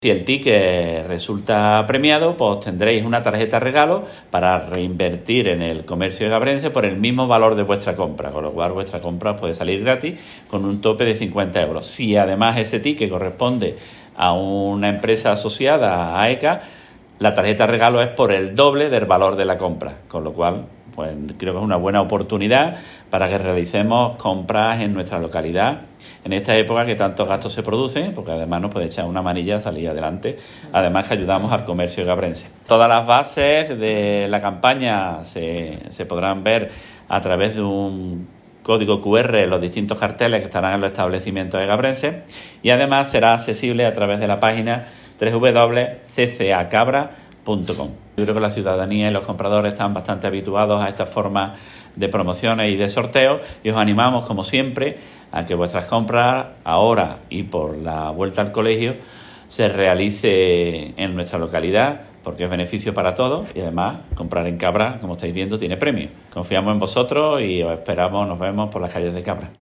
Si el ticket resulta premiado, pues tendréis una tarjeta regalo para reinvertir en el comercio de Gabrense por el mismo valor de vuestra compra, con lo cual vuestra compra puede salir gratis con un tope de 50 euros. Si además ese ticket corresponde a una empresa asociada a AECA, la tarjeta regalo es por el doble del valor de la compra, con lo cual pues creo que es una buena oportunidad para que realicemos compras en nuestra localidad en esta época que tantos gastos se producen, porque además nos puede echar una manilla a salir adelante, además que ayudamos al comercio gabrense. Todas las bases de la campaña se podrán ver a través de un código QR en los distintos carteles que estarán en los establecimientos de Gabrense, y además será accesible a través de la página www.ccacabra.com. Yo creo que la ciudadanía y los compradores están bastante habituados a esta forma de promociones y de sorteos, y os animamos, como siempre, a que vuestras compras ahora y por la vuelta al colegio se realice en nuestra localidad, porque es beneficio para todos, y además comprar en Cabra, como estáis viendo, tiene premio. Confiamos en vosotros y os esperamos, nos vemos por las calles de Cabra.